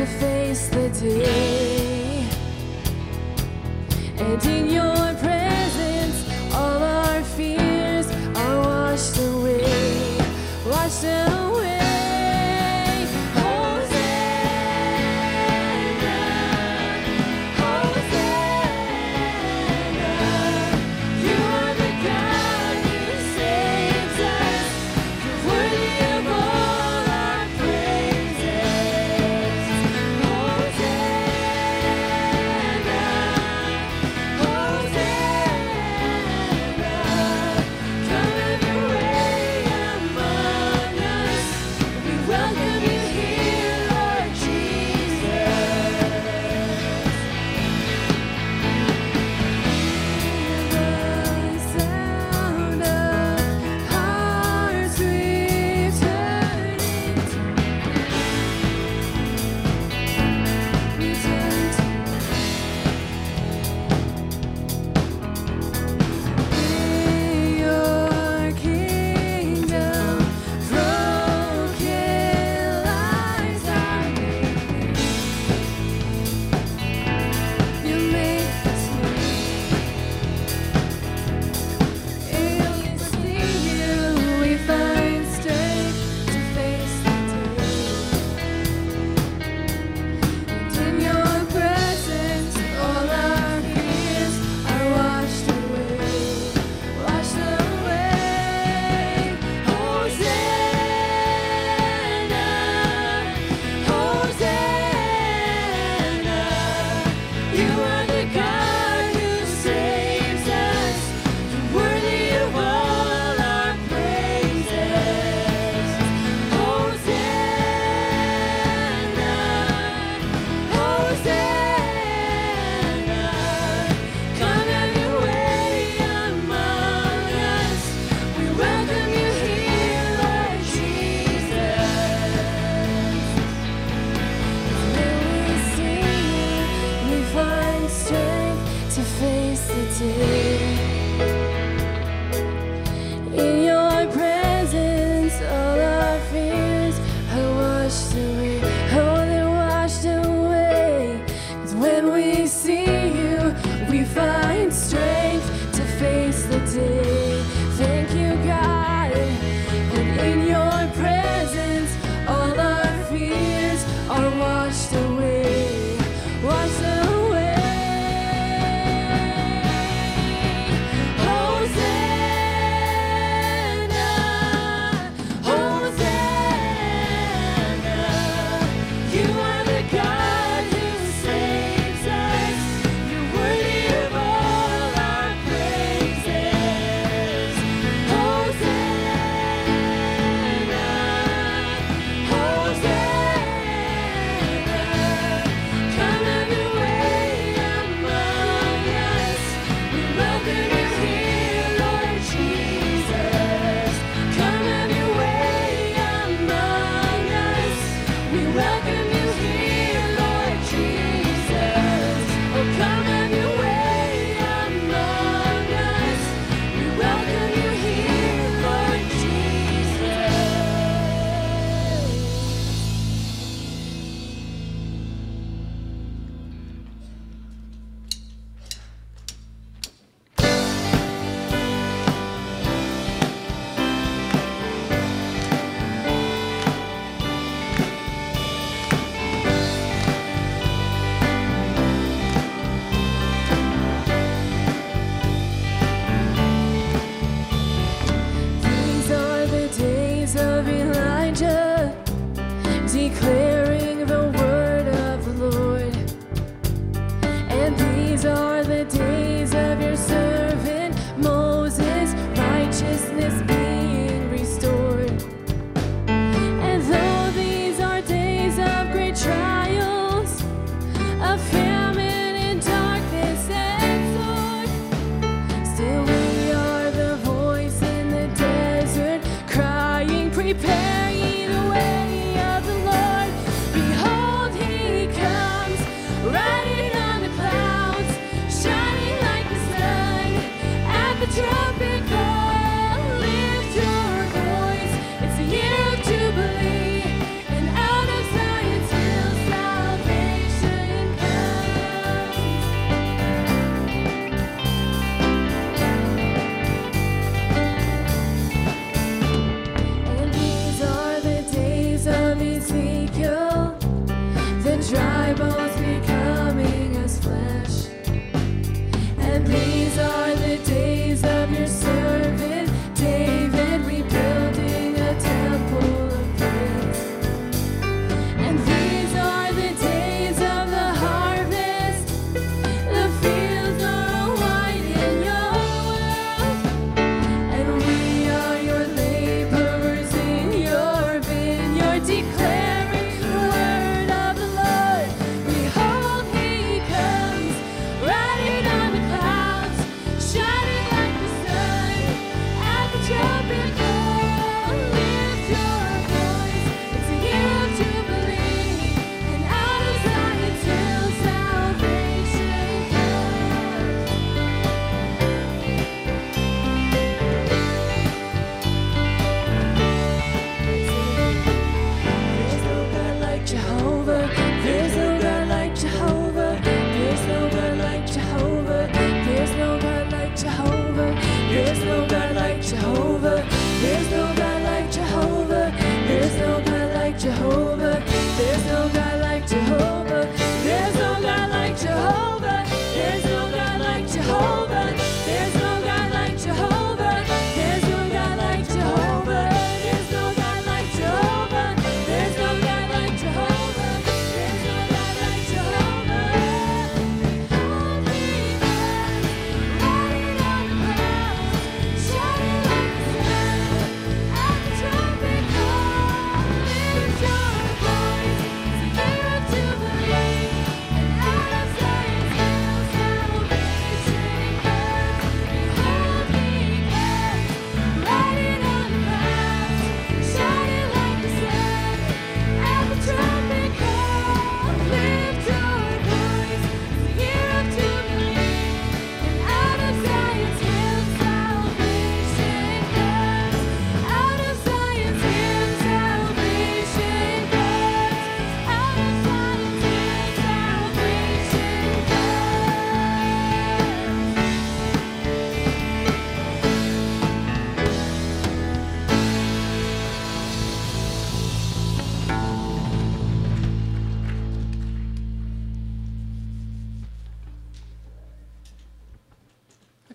to face the day. And in your presence, all our fears are washed away, washed away. Come have your way among us.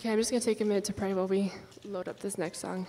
Okay, I'm just going to take a minute to pray while we load up this next song.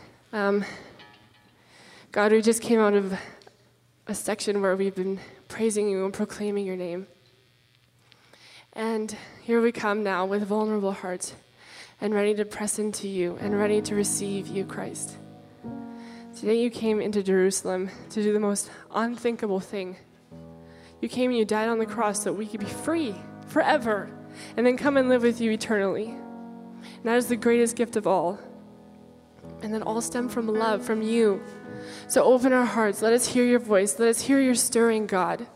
God, we just came out of a section where we've been praising you and proclaiming your name. And here we come now with vulnerable hearts and ready to press into you and ready to receive you, Christ. Today you came into Jerusalem to do the most unthinkable thing. You came and you died on the cross so that we could be free forever and then come and live with you eternally. And that is the greatest gift of all. And that all stem from love, from you. So open our hearts. Let us hear your voice. Let us hear your stirring, God.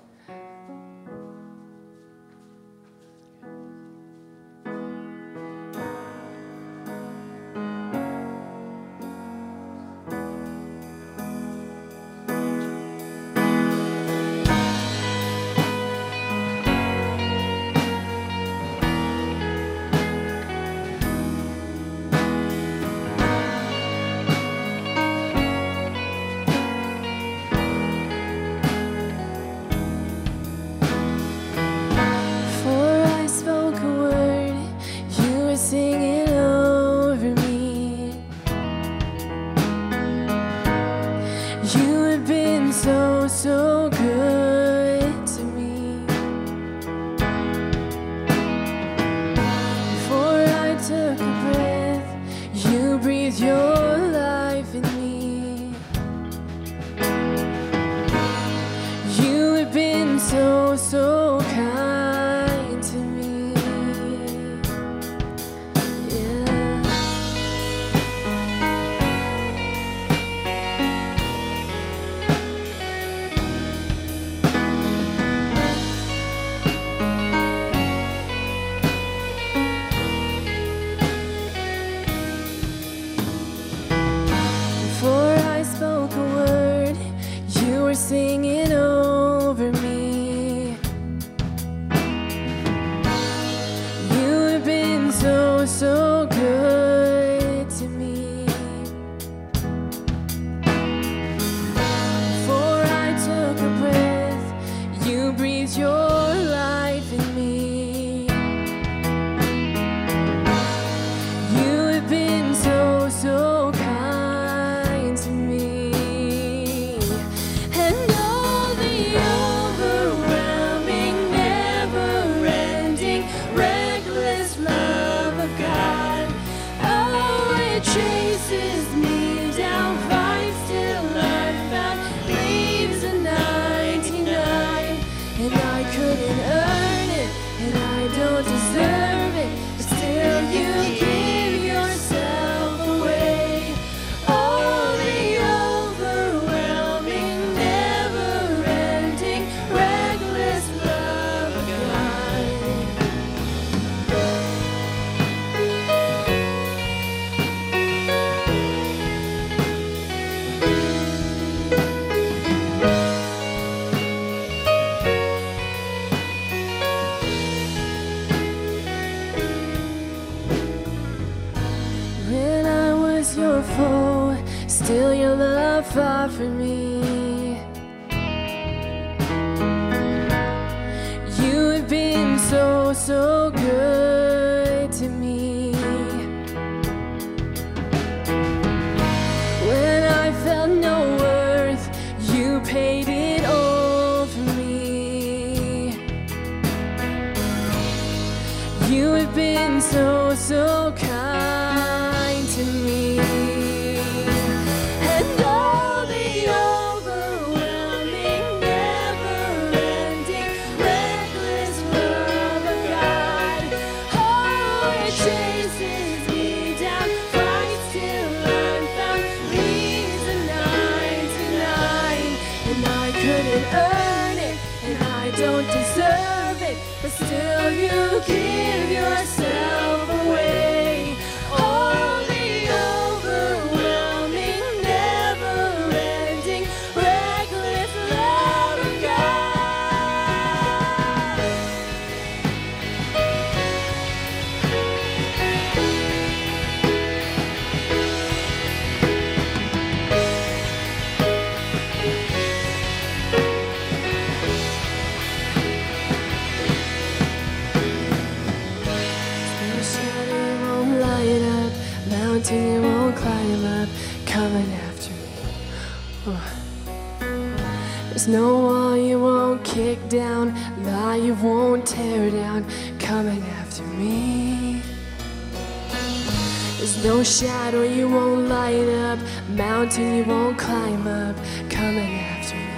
no wall you won't kick down, lie you won't tear down, coming after me. There's no shadow you won't light up, mountain you won't climb up, coming after me.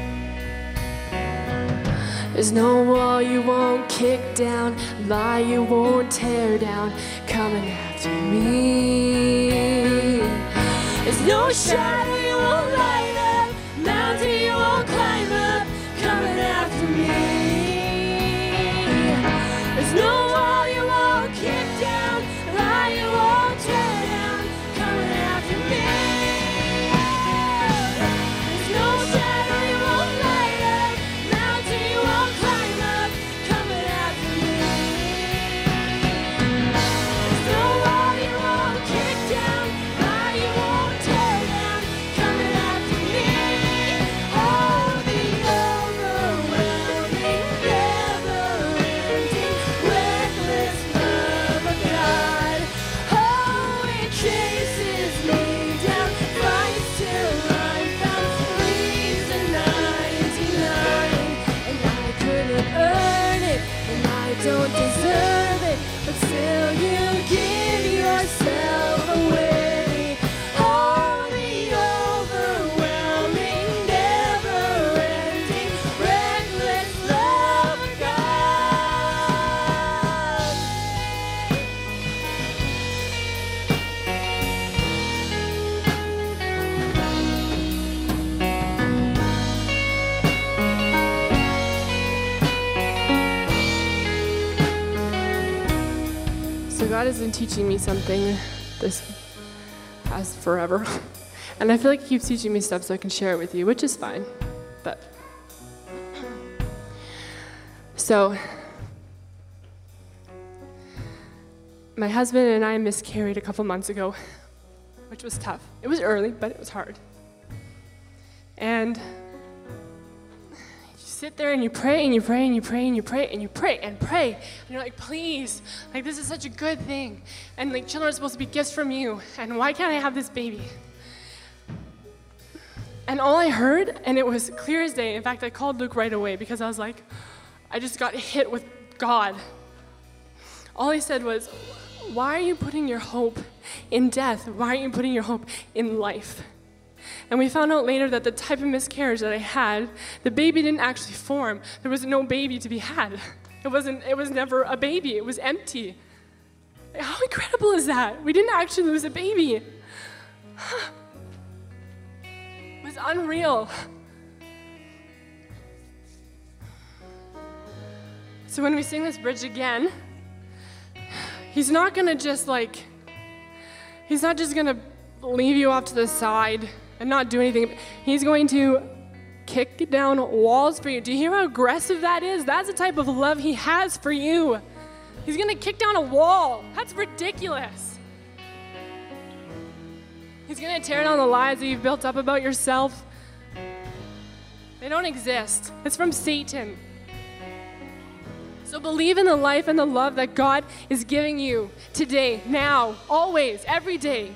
There's no wall you won't kick down, lie you won't tear down, coming after me. There's no shadow you won't light up, mountain you won't climb up, coming after me. There's no wall you won't kick down, lie you won't tear down, coming after me. There's no shadow you won't light up, mountain you won't climb up, coming after me. There's no wall you won't kick down, lie you won't tear down, coming after me. Oh, the overwhelming, never-ending, reckless love of God. Oh, it chases me down, fights till I'm found, leaves the 99, and I couldn't earn it, and I don't deserve it, but still you give yourself away. Oh, the overwhelming, never-ending, reckless love of God. So God has been teaching me something this past forever. And I feel like he keeps teaching me stuff so I can share it with you, which is fine. But so my husband and I miscarried a couple months ago, which was tough. It was early, but it was hard. And you sit there and you pray and you pray and you pray and you pray and you pray and pray. And you're like, please, like this is such a good thing. And like children are supposed to be gifts from you. And why can't I have this baby? And all I heard, and it was clear as day. In fact, I called Luke right away because I was like, I just got hit with God. All he said was, why are you putting your hope in death? Why aren't you putting your hope in life? And we found out later that the type of miscarriage that I had, the baby didn't actually form. There was no baby to be had. It was never a baby. It was empty. How incredible is that? We didn't actually lose a baby. It was unreal. So when we sing this bridge again, he's not gonna just he's not just gonna leave you off to the side and not do anything. He's going to kick down walls for you. Do you hear how aggressive that is? That's the type of love he has for you. He's gonna kick down a wall. That's ridiculous. He's gonna tear down the lies that you've built up about yourself. They don't exist. It's from Satan. So believe in the life and the love that God is giving you today, now, always, every day.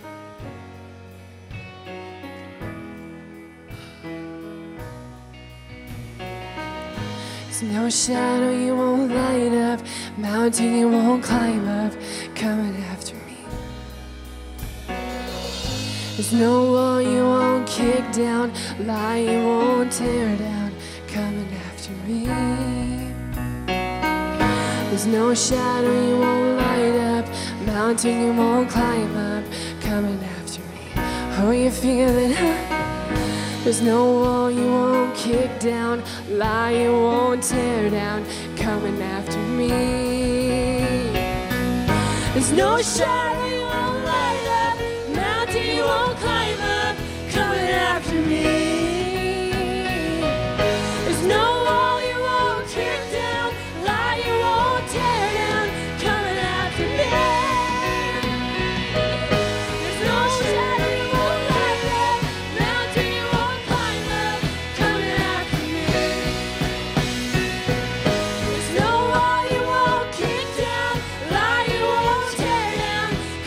There's no shadow you won't light up, mountain you won't climb up, coming after me. There's no wall you won't kick down, lie you won't tear down, coming after me. There's no shadow you won't light up, mountain you won't climb up, coming after me. Oh, you feel it, huh? There's no wall you won't kick down, lie you won't tear down, coming after me. There's no shadow you won't light up, mountain you won't climb up, coming after me. There's no wall you won't kick down, lie you won't tear down, coming after me. There's no shadow you won't light up, mountain you won't climb up, coming after me. There's no wall you won't kick down, lie you won't tear down,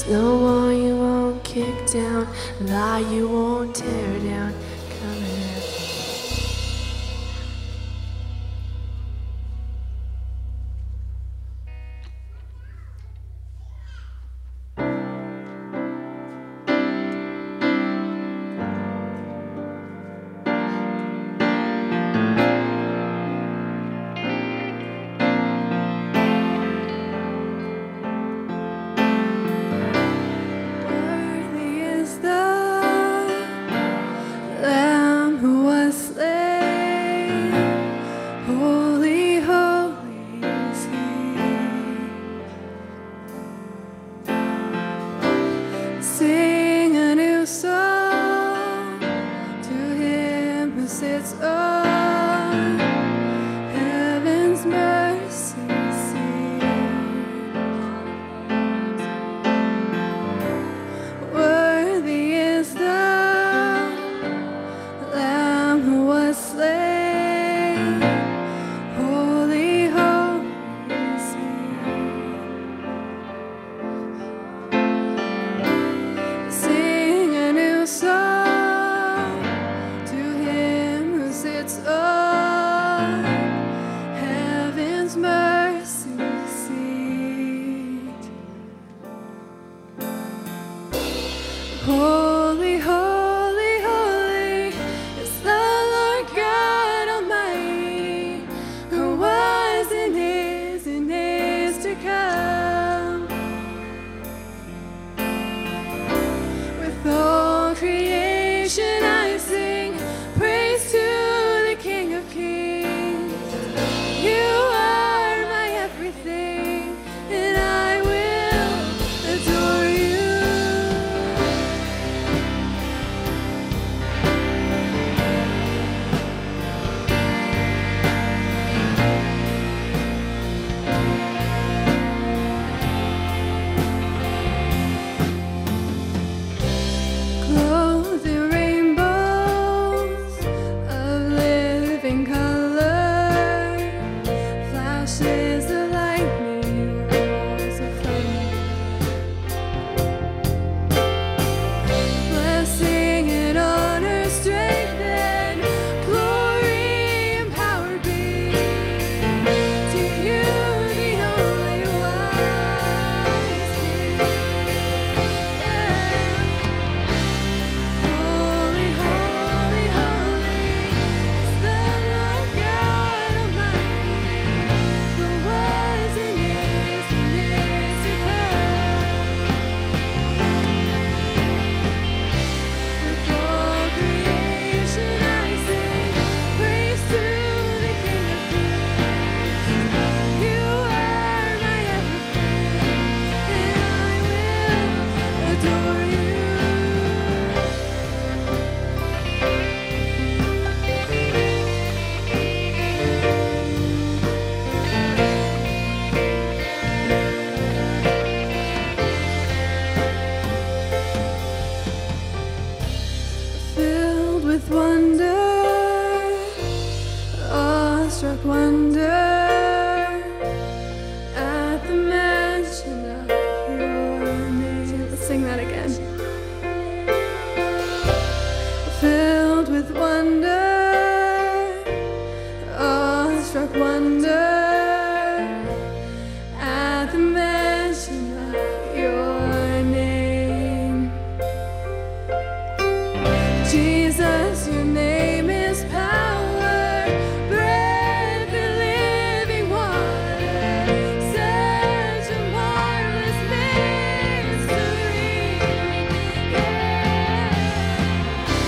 No wall you won't kick down, lie you won't tear down. Coming after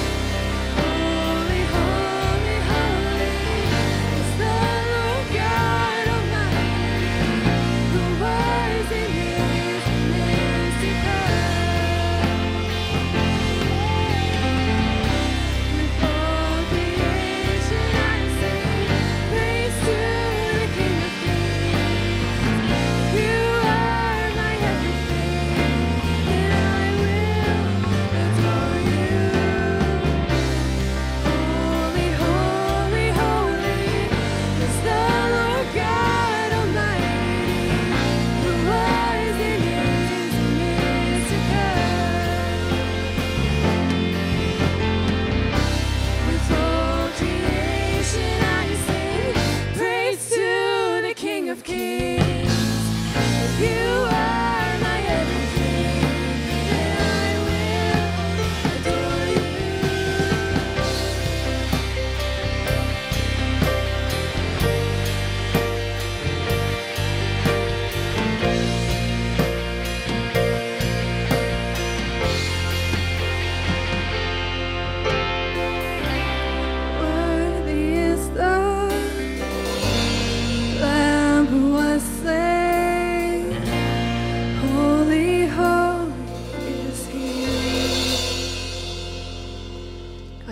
God.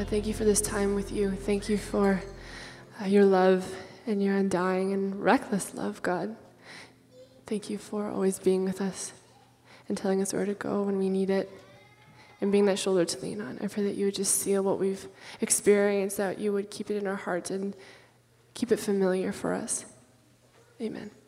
thank you for this time with you. Thank you for your love and your undying and reckless love, God. Thank you for always being with us and telling us where to go when we need it and being that shoulder to lean on. I pray that you would just seal what we've experienced, that you would keep it in our hearts and keep it familiar for us. Amen.